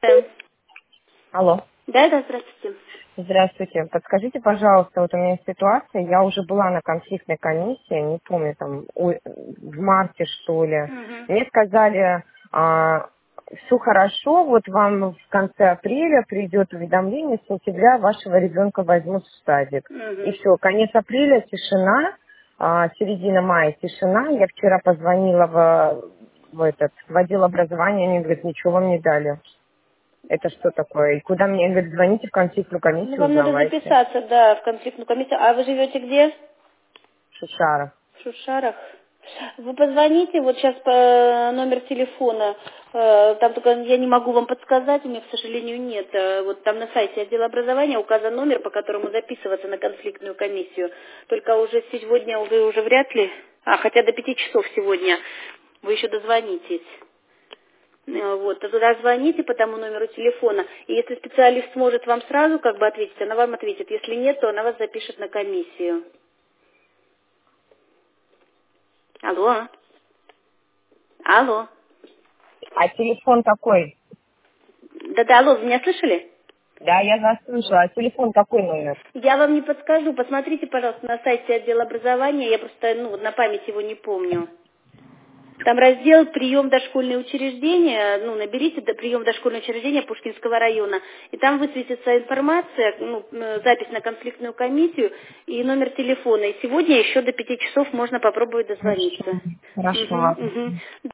Алло. Да, здравствуйте. Здравствуйте. Подскажите, пожалуйста, вот у меня ситуация, я уже была на конфликтной комиссии, не помню, там, в марте, что ли. Мгм. Мне сказали, все хорошо, вот вам в конце апреля придет уведомление, с сентября вашего ребенка возьмут в садик. И Мгм. все, конец апреля, тишина, середина мая, тишина. Я вчера позвонила в отдел образования, они говорят, ничего вам не дали. Это что такое? И куда мне, говорит, звоните в конфликтную Ну, комиссию, вам надо узнавайте. записаться, да, в конфликтную комиссию. А вы живете где? Шушара. В Шушарах. Вы позвоните, вот сейчас по номер телефона, там только я не могу вам подсказать, у меня, к сожалению, нет. Вот там на сайте отдела образования указан номер, по которому записываться на конфликтную комиссию. Только уже сегодня вы уже вряд ли, хотя до 5 часов сегодня вы еще дозвонитесь. Вот, туда звоните по тому номеру телефона, и если специалист сможет вам сразу как бы ответить, она вам ответит. Если нет, то она вас запишет на комиссию. Алло? Алло? А телефон какой? Да-да, алло, вы меня слышали? Да, я вас слышала. А телефон какой номер? Я вам не подскажу, посмотрите, пожалуйста, на сайте отдела образования, я просто, вот на память его не помню. Там раздел «Прием дошкольные учреждения», наберите «Прием дошкольные учреждения Пушкинского района», и там высветится информация, запись на конфликтную комиссию и номер телефона. И сегодня еще до 5 часов можно попробовать Хорошо. дозвониться. Хорошо, Мгм, ладно. мгм.